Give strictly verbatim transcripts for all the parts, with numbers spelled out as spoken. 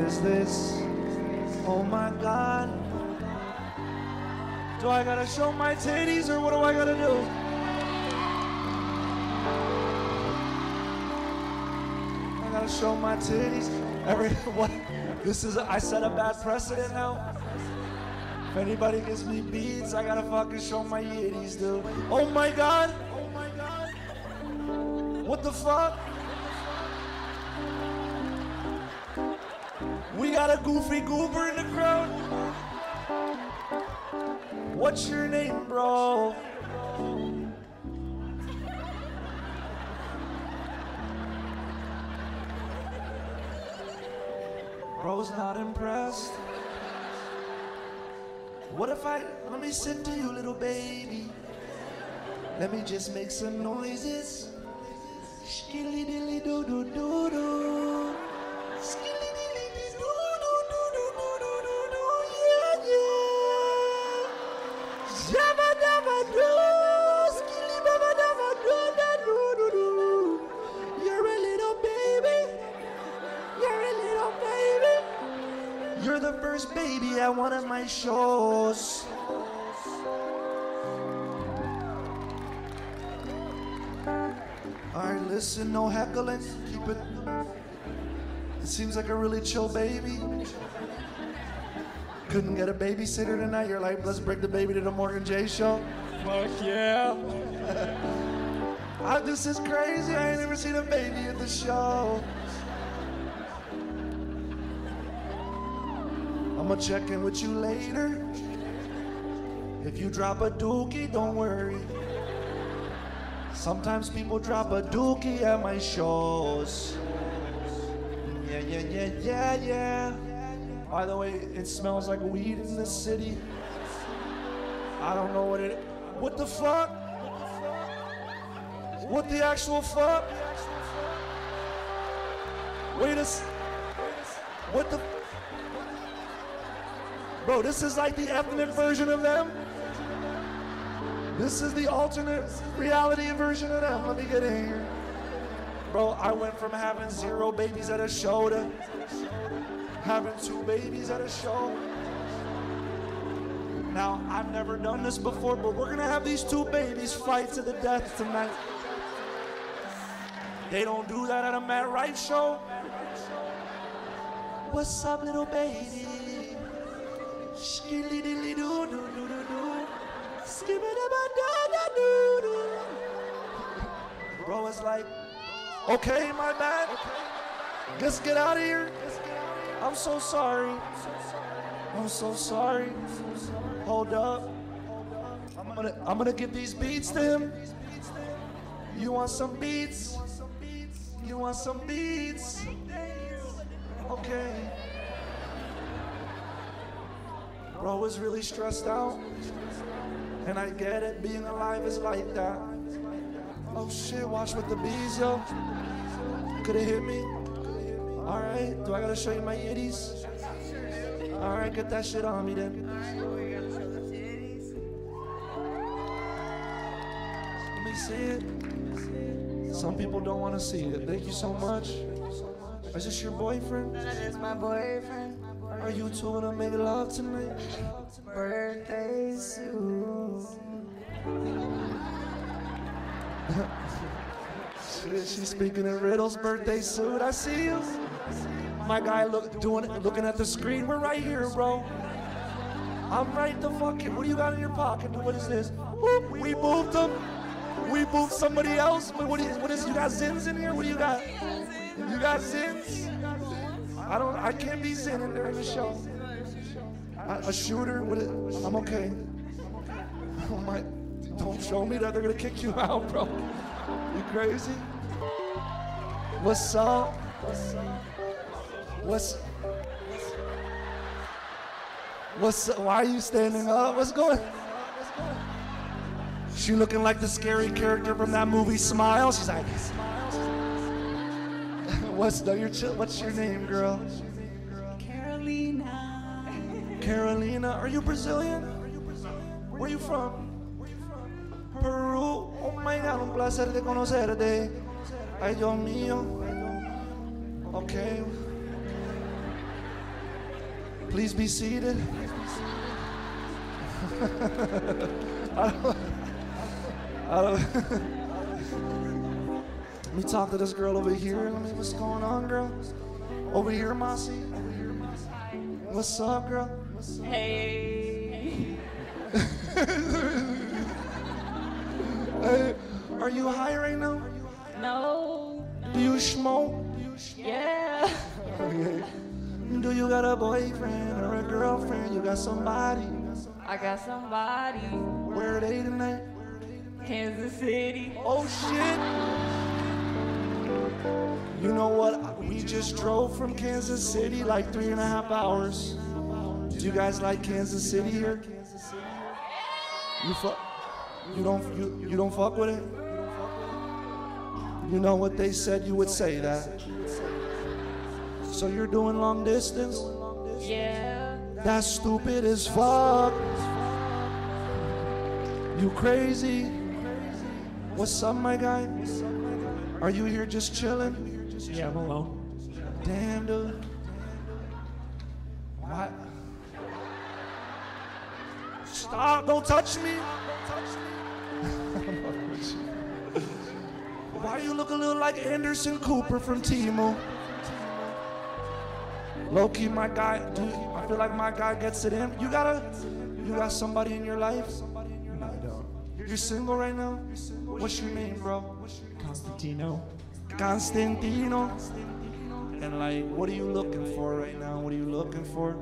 is this? Oh my God. Do I gotta show my titties or what do I gotta do? I gotta show my titties. Every, what? This is, a, I set a bad precedent now. If anybody gives me beats, I gotta fucking show my titties, dude. Oh my God. Oh my God. What the fuck? We got a goofy goober in the crowd. What's your name, bro? Bro's not impressed. What if I, let me sing to you, little baby. Let me just make some noises. Skilly dilly doo doo doo doo. Skilly dilly doo doo doo doo doo doo doo doo. Yeah, yeah. Jabba dabba doo. Skilly babba dabba doo doo doo doo. You're a little baby. You're a little baby. You're the first baby at one of my shows. Alright, listen, no heckling. Keep it. It seems like a really chill baby. Couldn't get a babysitter tonight. You're like, let's bring the baby to the Morgan J show. Fuck yeah. I, this is crazy. I ain't never seen a baby at the show. I'm gonna check in with you later. If you drop a dookie, don't worry. Sometimes people drop a dookie at my shows. Yeah, yeah, yeah, yeah, yeah. By the way, it smells like weed in this city. I don't know what it, what the fuck? What the actual fuck? Wait a, what the, bro, this is like the ethnic version of them. This is the alternate reality version of them. Let me get in here. Bro, I went from having zero babies at a show to having two babies at a show. Now, I've never done this before, but we're gonna have these two babies fight to the death tonight. They don't do that at a Matt Rife show. What's up, little baby? Skilly dilly doo doo doo doo doo. Bro is like, okay, my bad. Let's get out of here. I'm so sorry. I'm so sorry. Hold up. I'm gonna, I'm gonna give these beats to him. You want some beats? You want some beats? Okay. Bro was really stressed out. And I get it, being alive is like that. Oh shit, watch with the bees, yo. Could've hit me. Alright, do I gotta show you my yitties? Alright, get that shit on me then. Let me see it. Some people don't wanna see it. Thank you so much. Is this your boyfriend? That is my boyfriend. Are you two gonna make love tonight? Birthday suit. She's speaking in riddles. Birthday suit. I see you. My guy look doing looking at the screen. We're right here, bro. I'm right the fucking. What do you got in your pocket? What is this? Whoop, we moved them. We moved somebody else. What, what, is, what is? You got Zins in here? What do you got? You got Zins? I don't. I can't be zinning during the show. I, a shooter? What is, I'm okay. Oh my! Don't show me that. They're gonna kick you out, bro. You crazy? What's up? What's? What's? Why are you standing up? What's going? She looking like the scary character from that movie Smile. She's like. What's no, your what's your name, girl? Carolina. Carolina. Are you Brazilian? Where are you from? Peru. Oh my God, un placer de conocerte. Ay, Dios mío. Okay. Please be seated. I don't, I don't, let me talk to this girl over here. Let me, what's going on, girl? Over here, Mossy. What's up, girl? Hey. Hey, are you high right now? No. Do you smoke? Yeah. Okay. Do you got a boyfriend or a girlfriend? You got somebody? I got somebody. Where are they tonight? Kansas City. Oh shit! You know what? We just drove from Kansas City like three and a half hours. Do you guys like Kansas City here? You fuck? You don't? You, you don't fuck with it? You know what they said? You would say that. So you're doing long distance? Yeah. That's stupid as fuck. You crazy? What's up, my guy? Are you here just chilling? Yeah, I'm alone. Damn, dude. What? Stop, don't touch me. Why you look a little like Anderson Cooper from Timo? Low-key, my guy, dude, I feel like my guy gets it in. You gotta, you got somebody in your life? No, I don't. You're single right now? What's your name, bro? Constantino. Constantino. And like, what are you looking for right now? What are you looking for?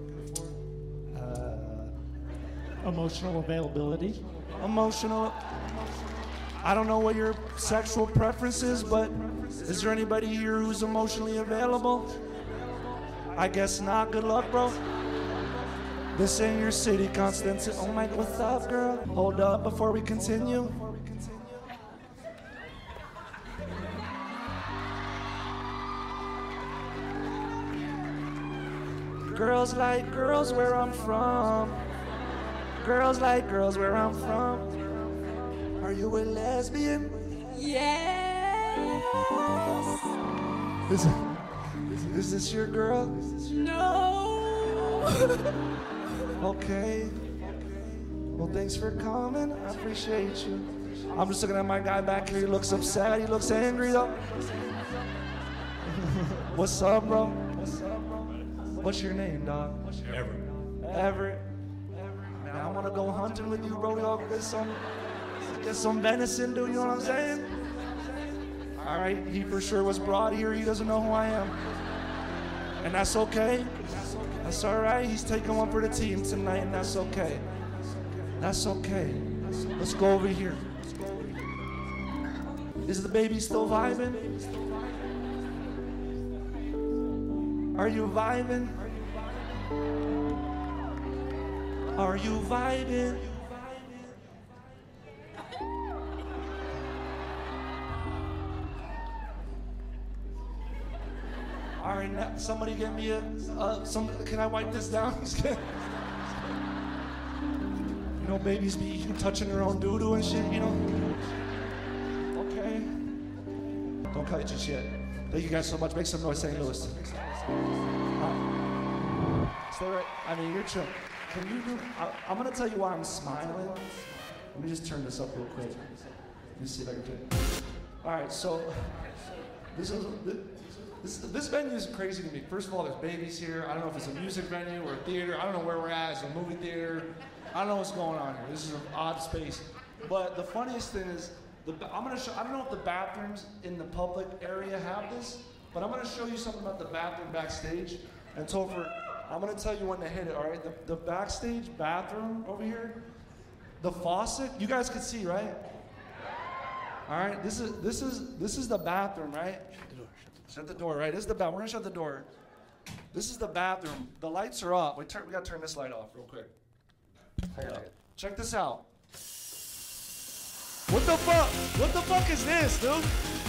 Uh, emotional availability. Emotional. I don't know what your sexual preference is, but is there anybody here who's emotionally available? I guess not. Good luck, bro. This ain't your city, Constance. Oh my, what's up, girl? Hold up before we continue. Girls like girls where I'm from. Girls like girls where I'm from. Are you a lesbian? Yes. Is, is this your girl? No. Okay. Well, thanks for coming. I appreciate you. I'm just looking at my guy back here. He looks upset. He looks angry, though. What's up, bro? What's up, bro? What's your name, dog? Everett. Everett. Man, I want to go hunting with you, bro. We all get some, get some venison, dude. You know what I'm saying? All right. He for sure was brought here. He doesn't know who I am. And that's okay. That's all right. He's taking one for the team tonight, and that's okay. That's okay. Let's go over here. Is the baby still vibing? Are you vibing? Are you vibing? All right, now somebody get me a, uh, some, can I wipe this down? You know, babies be touching their own doo-doo and shit, you know? Okay. Don't cut it just yet. Thank you guys so much. Make some noise, Saint Louis. Uh, stay right. I mean, you're chill. Can you do, I, I'm gonna tell you why I'm smiling. Let me just turn this up real quick. Let me see if I can do it. All right, so this is, this, this venue is crazy to me. First of all, there's babies here. I don't know if it's a music venue or a theater. I don't know where we're at. It's a movie theater. I don't know what's going on here. This is an odd space. But the funniest thing is, the, I'm gonna show, I don't know if the bathrooms in the public area have this, but I'm gonna show you something about the bathroom backstage. And Topher, I'm gonna tell you when to hit it, all right? The, the backstage bathroom over here, the faucet, you guys can see, right? All right, this is, this is, this is the bathroom, right? Shut the door, right? This is the bathroom. We're gonna shut the door. This is the bathroom. The lights are up. We, turn, we gotta turn this light off real quick. Hold up. Check this out. What the fuck? What the fuck is this, dude?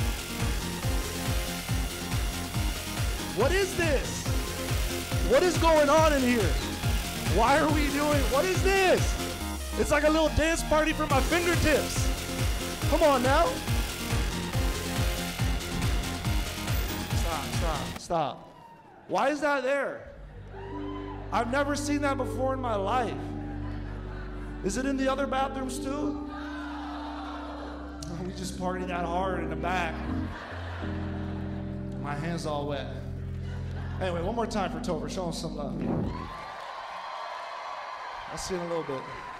What is this? What is going on in here? Why are we doing, what is this? It's like a little dance party for my fingertips. Come on now. Stop, stop, stop. Why is that there? I've never seen that before in my life. Is it in the other bathrooms too? Oh, we just party that hard in the back. My hand's all wet. Anyway, one more time for Topher. Show him some love. I'll see you in a little bit.